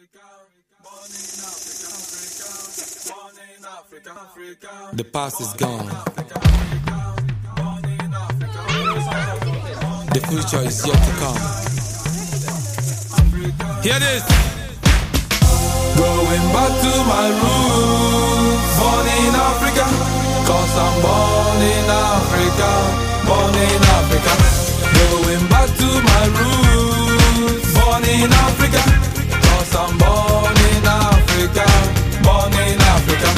The past is gone. The future is yet to come. Hear this. Going back to my roots, born in Africa, 'cause I'm born in Africa, born in Africa. Going back to my roots, born in Africa, 'cause I'm born in Africa, born in Africa.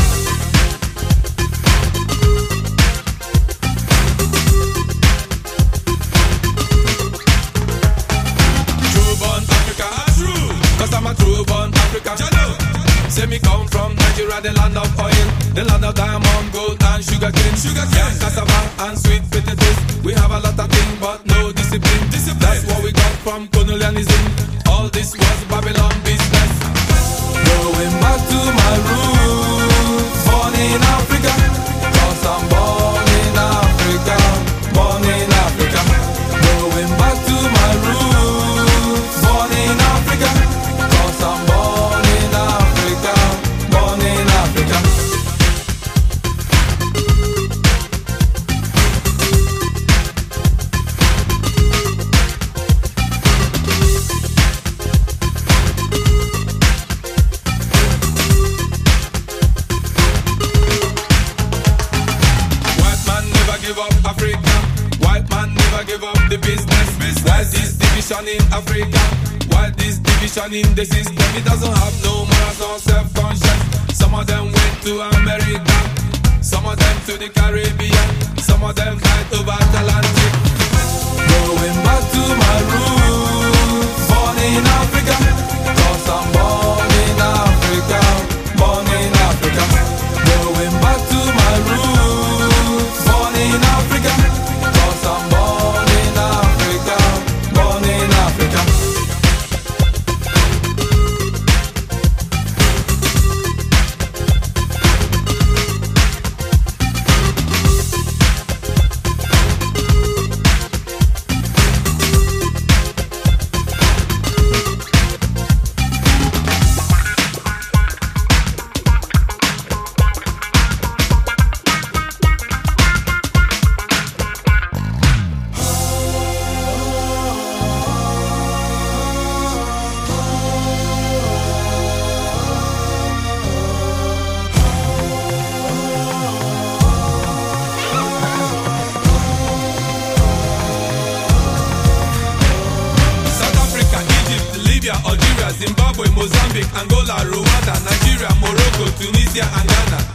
True born Africa, true, 'cause I'm a true born Africa. Say me come from Nigeria, the land of oil, the land of diamond, gold and sugar cane. Yeah, cassava and sweet potatoes. We have a lot of things, but no discipline. That's what we got from colonialism. All this was Babylon business. Going back to my roots, born in Africa, 'cause I'm born in Africa, born in Africa. Going back to my roots, born in Africa, 'cause I'm born in Africa, born in Africa. White man never give up Africa. White man never give up the business. Why this division in Africa? Why this division in the system? It doesn't have no morals or self-conscience. Some of them went to America, some of them to the Caribbean, some of them died over Atlantic. Going back to my roots, born in Africa, 'cause I'm born in Africa, born in Africa. Going back to my roots, born in Africa, 'cause I'm born in Africa, born in Africa. Algeria, Zimbabwe, Mozambique, Angola, Rwanda, Nigeria, Morocco, Tunisia and Ghana.